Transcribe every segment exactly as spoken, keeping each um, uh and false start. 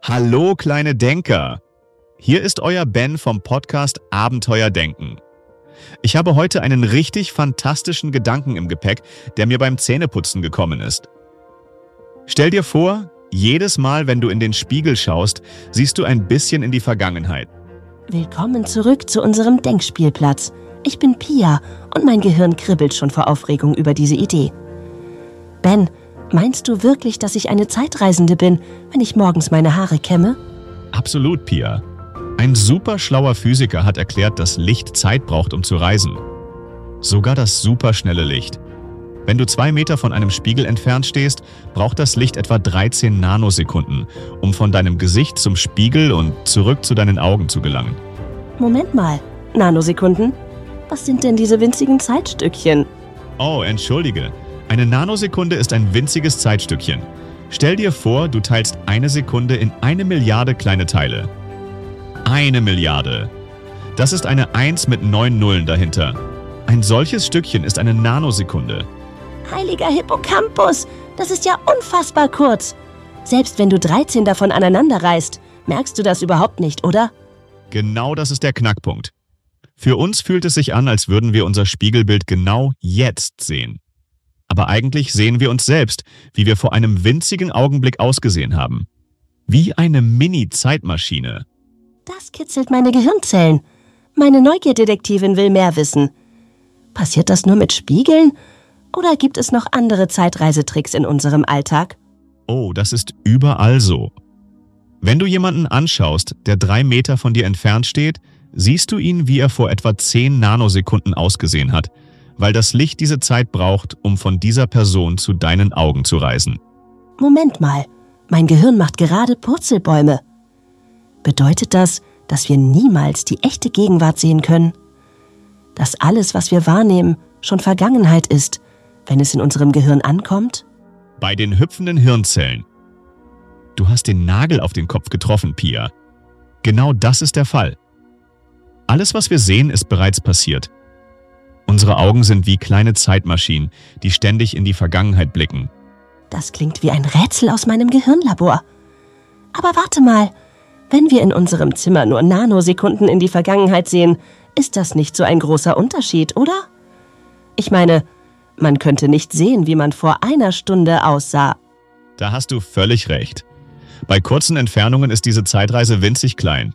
Hallo kleine Denker! Hier ist euer Ben vom Podcast Abenteuer Denken. Ich habe heute einen richtig fantastischen Gedanken im Gepäck, der mir beim Zähneputzen gekommen ist. Stell dir vor, jedes Mal, wenn du in den Spiegel schaust, siehst du ein bisschen in die Vergangenheit. Willkommen zurück zu unserem Denkspielplatz. Ich bin Pia und mein Gehirn kribbelt schon vor Aufregung über diese Idee. Ben, meinst du wirklich, dass ich eine Zeitreisende bin, wenn ich morgens meine Haare kämme? Absolut, Pia. Ein super schlauer Physiker hat erklärt, dass Licht Zeit braucht, um zu reisen. Sogar das superschnelle Licht. Wenn du zwei Meter von einem Spiegel entfernt stehst, braucht das Licht etwa dreizehn Nanosekunden, um von deinem Gesicht zum Spiegel und zurück zu deinen Augen zu gelangen. Moment mal, Nanosekunden? Was sind denn diese winzigen Zeitstückchen? Oh, entschuldige. Eine Nanosekunde ist ein winziges Zeitstückchen. Stell dir vor, du teilst eine Sekunde in eine Milliarde kleine Teile. Eine Milliarde. Das ist eine Eins mit neun Nullen dahinter. Ein solches Stückchen ist eine Nanosekunde. Heiliger Hippocampus, das ist ja unfassbar kurz. Selbst wenn du dreizehn davon aneinander reißt, merkst du das überhaupt nicht, oder? Genau das ist der Knackpunkt. Für uns fühlt es sich an, als würden wir unser Spiegelbild genau jetzt sehen. Aber eigentlich sehen wir uns selbst, wie wir vor einem winzigen Augenblick ausgesehen haben. Wie eine Mini-Zeitmaschine. Das kitzelt meine Gehirnzellen. Meine Neugierdetektivin will mehr wissen. Passiert das nur mit Spiegeln? Oder gibt es noch andere Zeitreisetricks in unserem Alltag? Oh, das ist überall so. Wenn du jemanden anschaust, der drei Meter von dir entfernt steht, siehst du ihn, wie er vor etwa zehn Nanosekunden ausgesehen hat, weil das Licht diese Zeit braucht, um von dieser Person zu deinen Augen zu reisen. Moment mal, mein Gehirn macht gerade Purzelbäume. Bedeutet das, dass wir niemals die echte Gegenwart sehen können? Dass alles, was wir wahrnehmen, schon Vergangenheit ist, wenn es in unserem Gehirn ankommt? Bei den hüpfenden Hirnzellen. Du hast den Nagel auf den Kopf getroffen, Pia. Genau das ist der Fall. Alles, was wir sehen, ist bereits passiert. Unsere Augen sind wie kleine Zeitmaschinen, die ständig in die Vergangenheit blicken. Das klingt wie ein Rätsel aus meinem Gehirnlabor. Aber warte mal, wenn wir in unserem Zimmer nur Nanosekunden in die Vergangenheit sehen, ist das nicht so ein großer Unterschied, oder? Ich meine, man könnte nicht sehen, wie man vor einer Stunde aussah. Da hast du völlig recht. Bei kurzen Entfernungen ist diese Zeitreise winzig klein.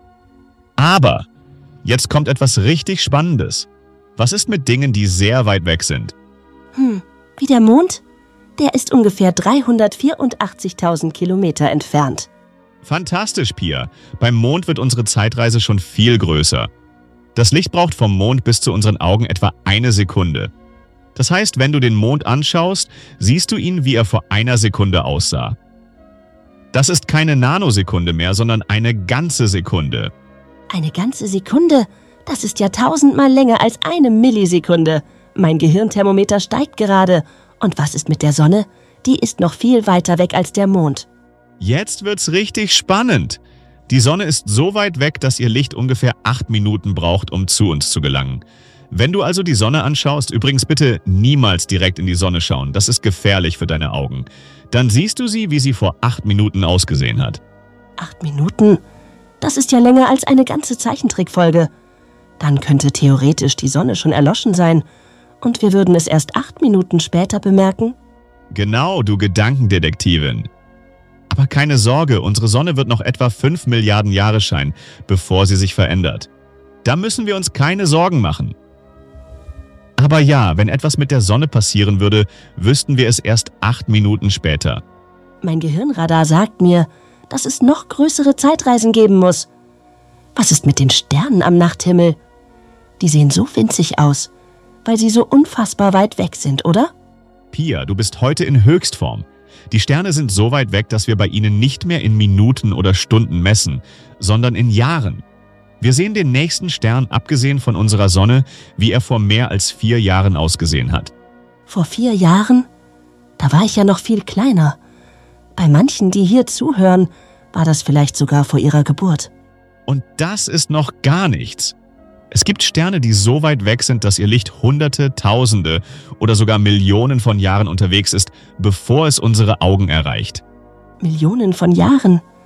Aber jetzt kommt etwas richtig Spannendes. Was ist mit Dingen, die sehr weit weg sind? Hm, wie der Mond? Der ist ungefähr dreihundertvierundachtzigtausend Kilometer entfernt. Fantastisch, Pia. Beim Mond wird unsere Zeitreise schon viel größer. Das Licht braucht vom Mond bis zu unseren Augen etwa eine Sekunde. Das heißt, wenn du den Mond anschaust, siehst du ihn, wie er vor einer Sekunde aussah. Das ist keine Nanosekunde mehr, sondern eine ganze Sekunde. Eine ganze Sekunde? Das ist ja tausendmal länger als eine Millisekunde. Mein Gehirnthermometer steigt gerade. Und was ist mit der Sonne? Die ist noch viel weiter weg als der Mond. Jetzt wird's richtig spannend. Die Sonne ist so weit weg, dass ihr Licht ungefähr acht Minuten braucht, um zu uns zu gelangen. Wenn du also die Sonne anschaust, übrigens bitte niemals direkt in die Sonne schauen, das ist gefährlich für deine Augen, dann siehst du sie, wie sie vor acht Minuten ausgesehen hat. Acht Minuten? Das ist ja länger als eine ganze Zeichentrickfolge. Dann könnte theoretisch die Sonne schon erloschen sein und wir würden es erst acht Minuten später bemerken? Genau, du Gedankendetektivin. Aber keine Sorge, unsere Sonne wird noch etwa fünf Milliarden Jahre scheinen, bevor sie sich verändert. Da müssen wir uns keine Sorgen machen. Aber ja, wenn etwas mit der Sonne passieren würde, wüssten wir es erst acht Minuten später. Mein Gehirnradar sagt mir, dass es noch größere Zeitreisen geben muss. Was ist mit den Sternen am Nachthimmel? Die sehen so winzig aus, weil sie so unfassbar weit weg sind, oder? Pia, du bist heute in Höchstform. Die Sterne sind so weit weg, dass wir bei ihnen nicht mehr in Minuten oder Stunden messen, sondern in Jahren. Wir sehen den nächsten Stern, abgesehen von unserer Sonne, wie er vor mehr als vier Jahren ausgesehen hat. Vor vier Jahren? Da war ich ja noch viel kleiner. Bei manchen, die hier zuhören, war das vielleicht sogar vor ihrer Geburt. Und das ist noch gar nichts. Es gibt Sterne, die so weit weg sind, dass ihr Licht Hunderte, Tausende oder sogar Millionen von Jahren unterwegs ist, bevor es unsere Augen erreicht. Millionen von Jahren?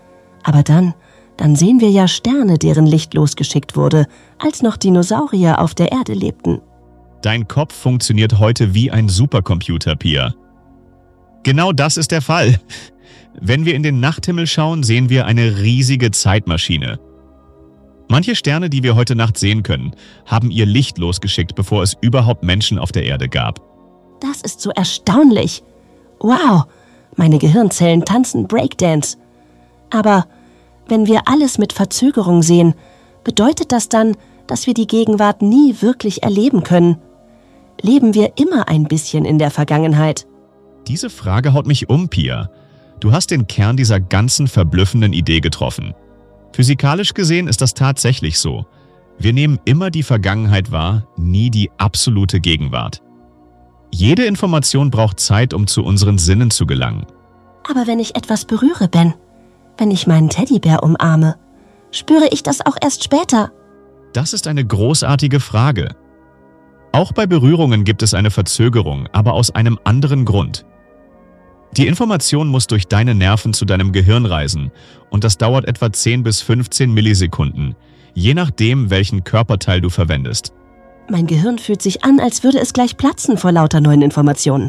Aber dann, dann sehen wir ja Sterne, deren Licht losgeschickt wurde, als noch Dinosaurier auf der Erde lebten. Dein Kopf funktioniert heute wie ein Supercomputer, Pia. Genau das ist der Fall. Wenn wir in den Nachthimmel schauen, sehen wir eine riesige Zeitmaschine. Manche Sterne, die wir heute Nacht sehen können, haben ihr Licht losgeschickt, bevor es überhaupt Menschen auf der Erde gab. Das ist so erstaunlich. Wow, meine Gehirnzellen tanzen Breakdance. Aber wenn wir alles mit Verzögerung sehen, bedeutet das dann, dass wir die Gegenwart nie wirklich erleben können? Leben wir immer ein bisschen in der Vergangenheit? Diese Frage haut mich um, Pia. Du hast den Kern dieser ganzen verblüffenden Idee getroffen. Physikalisch gesehen ist das tatsächlich so. Wir nehmen immer die Vergangenheit wahr, nie die absolute Gegenwart. Jede Information braucht Zeit, um zu unseren Sinnen zu gelangen. Aber wenn ich etwas berühre, Ben, wenn ich meinen Teddybär umarme, spüre ich das auch erst später. Das ist eine großartige Frage. Auch bei Berührungen gibt es eine Verzögerung, aber aus einem anderen Grund. Die Information muss durch deine Nerven zu deinem Gehirn reisen und das dauert etwa zehn bis fünfzehn Millisekunden, je nachdem, welchen Körperteil du verwendest. Mein Gehirn fühlt sich an, als würde es gleich platzen vor lauter neuen Informationen.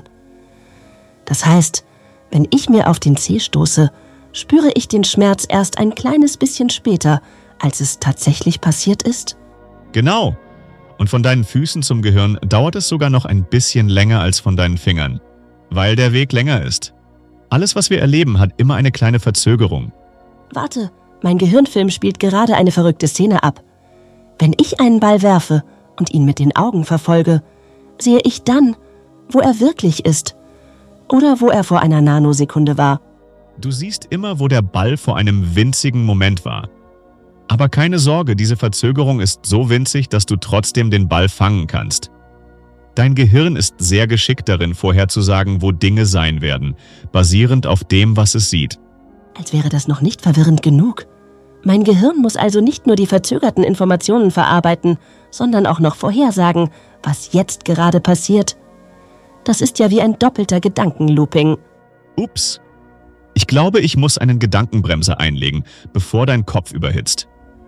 Das heißt, wenn ich mir auf den Zeh stoße, spüre ich den Schmerz erst ein kleines bisschen später, als es tatsächlich passiert ist? Genau. Und von deinen Füßen zum Gehirn dauert es sogar noch ein bisschen länger als von deinen Fingern, weil der Weg länger ist. Alles, was wir erleben, hat immer eine kleine Verzögerung. Warte, mein Gehirnfilm spielt gerade eine verrückte Szene ab. Wenn ich einen Ball werfe und ihn mit den Augen verfolge, sehe ich dann, wo er wirklich ist oder wo er vor einer Nanosekunde war. Du siehst immer, wo der Ball vor einem winzigen Moment war. Aber keine Sorge, diese Verzögerung ist so winzig, dass du trotzdem den Ball fangen kannst. Dein Gehirn ist sehr geschickt darin, vorherzusagen, wo Dinge sein werden, basierend auf dem, was es sieht. Als wäre das noch nicht verwirrend genug. Mein Gehirn muss also nicht nur die verzögerten Informationen verarbeiten, sondern auch noch vorhersagen, was jetzt gerade passiert. Das ist ja wie ein doppelter Gedankenlooping. Ups. Ich glaube, ich muss einen Gedankenbremser einlegen, bevor dein Kopf überhitzt.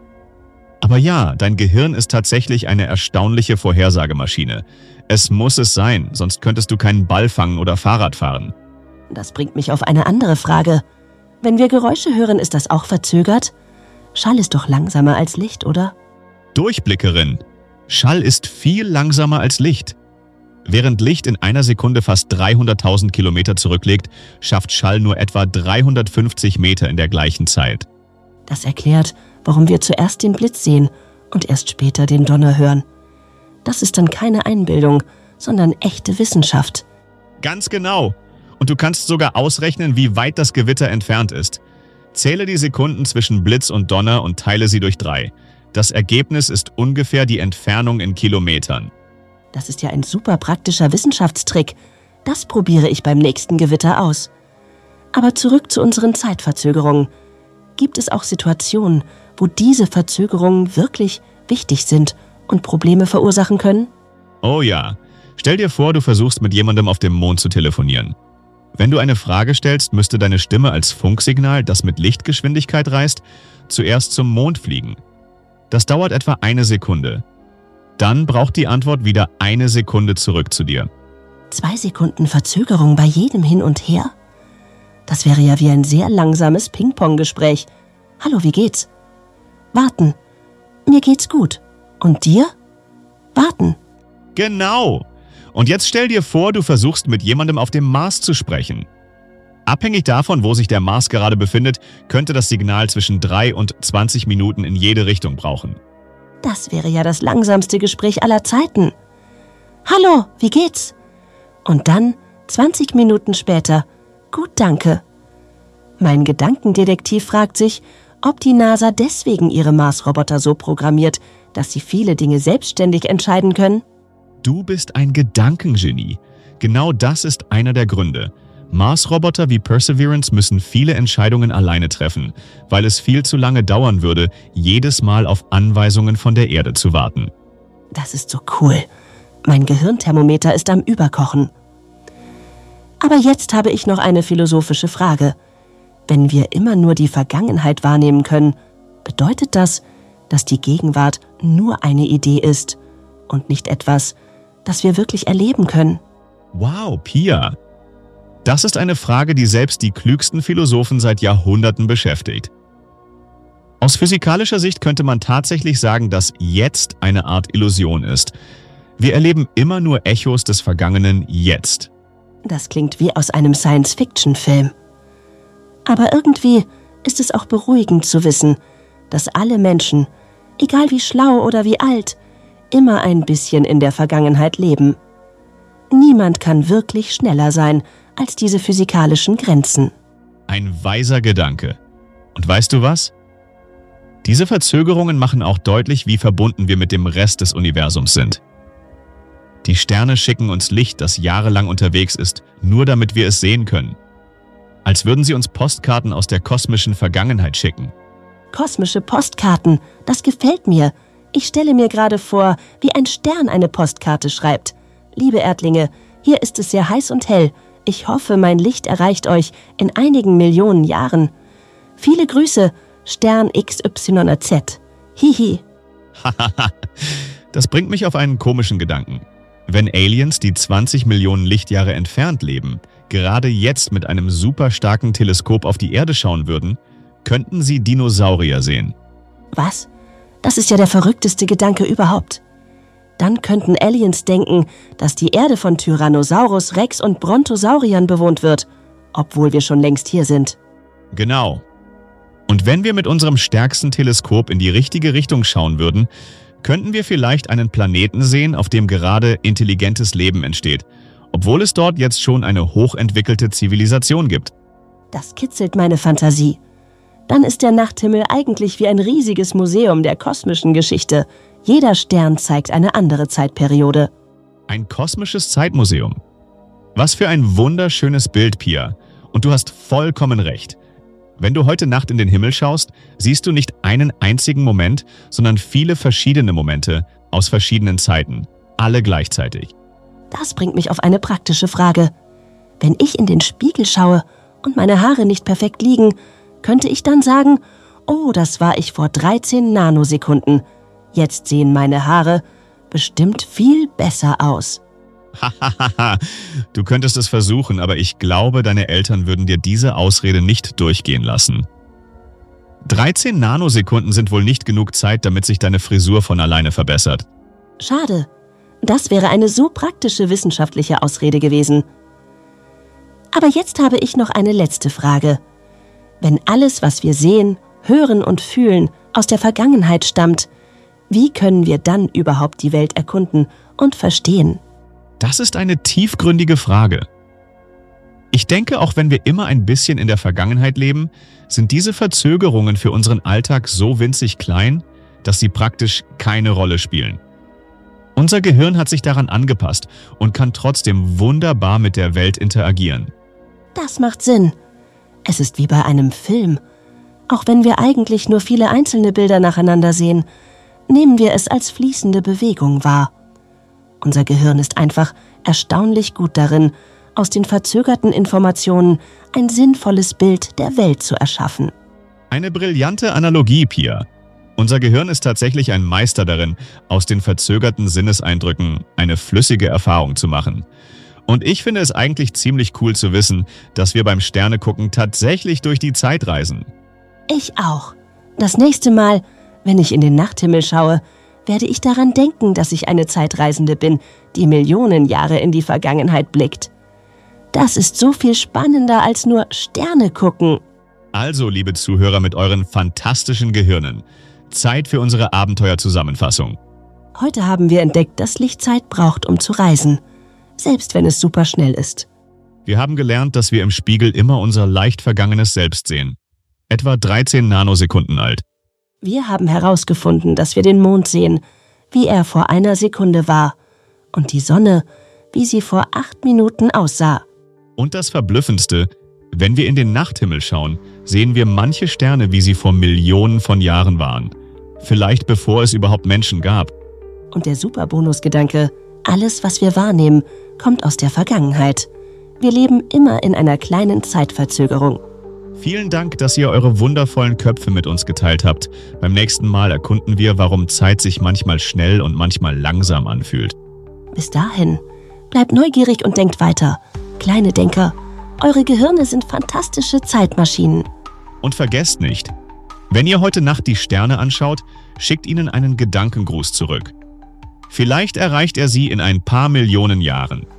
Aber ja, dein Gehirn ist tatsächlich eine erstaunliche Vorhersagemaschine. Es muss es sein, sonst könntest du keinen Ball fangen oder Fahrrad fahren. Das bringt mich auf eine andere Frage. Wenn wir Geräusche hören, ist das auch verzögert? Schall ist doch langsamer als Licht, oder? Durchblickerin. Schall ist viel langsamer als Licht. Während Licht in einer Sekunde fast dreihunderttausend Kilometer zurücklegt, schafft Schall nur etwa dreihundertfünfzig Meter in der gleichen Zeit. Das erklärt, warum wir zuerst den Blitz sehen und erst später den Donner hören. Das ist dann keine Einbildung, sondern echte Wissenschaft. Ganz genau. Und du kannst sogar ausrechnen, wie weit das Gewitter entfernt ist. Zähle die Sekunden zwischen Blitz und Donner und teile sie durch drei. Das Ergebnis ist ungefähr die Entfernung in Kilometern. Das ist ja ein super praktischer Wissenschaftstrick. Das probiere ich beim nächsten Gewitter aus. Aber zurück zu unseren Zeitverzögerungen. Gibt es auch Situationen, wo diese Verzögerungen wirklich wichtig sind und Probleme verursachen können? Oh ja. Stell dir vor, du versuchst mit jemandem auf dem Mond zu telefonieren. Wenn du eine Frage stellst, müsste deine Stimme als Funksignal, das mit Lichtgeschwindigkeit reist, zuerst zum Mond fliegen. Das dauert etwa eine Sekunde. Dann braucht die Antwort wieder eine Sekunde zurück zu dir. Zwei Sekunden Verzögerung bei jedem Hin und Her? Das wäre ja wie ein sehr langsames Ping-Pong-Gespräch. Hallo, wie geht's? Warten. Mir geht's gut. Und dir? Warten. Genau. Und jetzt stell dir vor, du versuchst mit jemandem auf dem Mars zu sprechen. Abhängig davon, wo sich der Mars gerade befindet, könnte das Signal zwischen drei und zwanzig Minuten in jede Richtung brauchen. Das wäre ja das langsamste Gespräch aller Zeiten. Hallo, wie geht's? Und dann, zwanzig Minuten später, gut, danke. Mein Gedankendetektiv fragt sich, ob die NASA deswegen ihre Mars-Roboter so programmiert, dass sie viele Dinge selbstständig entscheiden können. Du bist ein Gedankengenie. Genau das ist einer der Gründe. Mars-Roboter wie Perseverance müssen viele Entscheidungen alleine treffen, weil es viel zu lange dauern würde, jedes Mal auf Anweisungen von der Erde zu warten. Das ist so cool. Mein Gehirnthermometer ist am Überkochen. Aber jetzt habe ich noch eine philosophische Frage. Wenn wir immer nur die Vergangenheit wahrnehmen können, bedeutet das, dass die Gegenwart nur eine Idee ist und nicht etwas, das wir wirklich erleben können. Wow, Pia! Das ist eine Frage, die selbst die klügsten Philosophen seit Jahrhunderten beschäftigt. Aus physikalischer Sicht könnte man tatsächlich sagen, dass jetzt eine Art Illusion ist. Wir erleben immer nur Echos des vergangenen Jetzt. Das klingt wie aus einem Science-Fiction-Film. Aber irgendwie ist es auch beruhigend zu wissen, dass alle Menschen, egal wie schlau oder wie alt, immer ein bisschen in der Vergangenheit leben. Niemand kann wirklich schneller sein als diese physikalischen Grenzen. Ein weiser Gedanke. Und weißt du was? Diese Verzögerungen machen auch deutlich, wie verbunden wir mit dem Rest des Universums sind. Die Sterne schicken uns Licht, das jahrelang unterwegs ist, nur damit wir es sehen können. Als würden sie uns Postkarten aus der kosmischen Vergangenheit schicken. Kosmische Postkarten, das gefällt mir. Ich stelle mir gerade vor, wie ein Stern eine Postkarte schreibt. Liebe Erdlinge, hier ist es sehr heiß und hell. Ich hoffe, mein Licht erreicht euch in einigen Millionen Jahren. Viele Grüße, Stern X Y Z. Hihi. Hahaha, das bringt mich auf einen komischen Gedanken. Wenn Aliens, die zwanzig Millionen Lichtjahre entfernt leben, gerade jetzt mit einem super starken Teleskop auf die Erde schauen würden, könnten sie Dinosaurier sehen. Was? Das ist ja der verrückteste Gedanke überhaupt. Dann könnten Aliens denken, dass die Erde von Tyrannosaurus Rex und Brontosauriern bewohnt wird, obwohl wir schon längst hier sind. Genau. Und wenn wir mit unserem stärksten Teleskop in die richtige Richtung schauen würden, könnten wir vielleicht einen Planeten sehen, auf dem gerade intelligentes Leben entsteht, obwohl es dort jetzt schon eine hochentwickelte Zivilisation gibt. Das kitzelt meine Fantasie. Dann ist der Nachthimmel eigentlich wie ein riesiges Museum der kosmischen Geschichte. Jeder Stern zeigt eine andere Zeitperiode. Ein kosmisches Zeitmuseum. Was für ein wunderschönes Bild, Pia. Und du hast vollkommen recht. Wenn du heute Nacht in den Himmel schaust, siehst du nicht einen einzigen Moment, sondern viele verschiedene Momente aus verschiedenen Zeiten. Alle gleichzeitig. Das bringt mich auf eine praktische Frage. Wenn ich in den Spiegel schaue und meine Haare nicht perfekt liegen, könnte ich dann sagen, oh, das war ich vor dreizehn Nanosekunden. Jetzt sehen meine Haare bestimmt viel besser aus. Hahaha, du könntest es versuchen, aber ich glaube, deine Eltern würden dir diese Ausrede nicht durchgehen lassen. dreizehn Nanosekunden sind wohl nicht genug Zeit, damit sich deine Frisur von alleine verbessert. Schade. Das wäre eine so praktische wissenschaftliche Ausrede gewesen. Aber jetzt habe ich noch eine letzte Frage. Wenn alles, was wir sehen, hören und fühlen, aus der Vergangenheit stammt, wie können wir dann überhaupt die Welt erkunden und verstehen? Das ist eine tiefgründige Frage. Ich denke, auch wenn wir immer ein bisschen in der Vergangenheit leben, sind diese Verzögerungen für unseren Alltag so winzig klein, dass sie praktisch keine Rolle spielen. Unser Gehirn hat sich daran angepasst und kann trotzdem wunderbar mit der Welt interagieren. Das macht Sinn. Es ist wie bei einem Film. Auch wenn wir eigentlich nur viele einzelne Bilder nacheinander sehen, nehmen wir es als fließende Bewegung wahr. Unser Gehirn ist einfach erstaunlich gut darin, aus den verzögerten Informationen ein sinnvolles Bild der Welt zu erschaffen. Eine brillante Analogie, Pia. Unser Gehirn ist tatsächlich ein Meister darin, aus den verzögerten Sinneseindrücken eine flüssige Erfahrung zu machen. Und ich finde es eigentlich ziemlich cool zu wissen, dass wir beim Sternegucken tatsächlich durch die Zeit reisen. Ich auch. Das nächste Mal, wenn ich in den Nachthimmel schaue, werde ich daran denken, dass ich eine Zeitreisende bin, die Millionen Jahre in die Vergangenheit blickt. Das ist so viel spannender als nur Sterne gucken. Also, liebe Zuhörer mit euren fantastischen Gehirnen, Zeit für unsere Abenteuerzusammenfassung. Heute haben wir entdeckt, dass Licht Zeit braucht, um zu reisen, selbst wenn es super schnell ist. Wir haben gelernt, dass wir im Spiegel immer unser leicht vergangenes Selbst sehen. Etwa dreizehn Nanosekunden alt. Wir haben herausgefunden, dass wir den Mond sehen, wie er vor einer Sekunde war, und die Sonne, wie sie vor acht Minuten aussah. Und das Verblüffendste, wenn wir in den Nachthimmel schauen, sehen wir manche Sterne, wie sie vor Millionen von Jahren waren. Vielleicht bevor es überhaupt Menschen gab. Und der Superbonusgedanke, alles, was wir wahrnehmen, kommt aus der Vergangenheit. Wir leben immer in einer kleinen Zeitverzögerung. Vielen Dank, dass ihr eure wundervollen Köpfe mit uns geteilt habt. Beim nächsten Mal erkunden wir, warum Zeit sich manchmal schnell und manchmal langsam anfühlt. Bis dahin, bleibt neugierig und denkt weiter. Kleine Denker, eure Gehirne sind fantastische Zeitmaschinen. Und vergesst nicht, wenn ihr heute Nacht die Sterne anschaut, schickt ihnen einen Gedankengruß zurück. Vielleicht erreicht er sie in ein paar Millionen Jahren.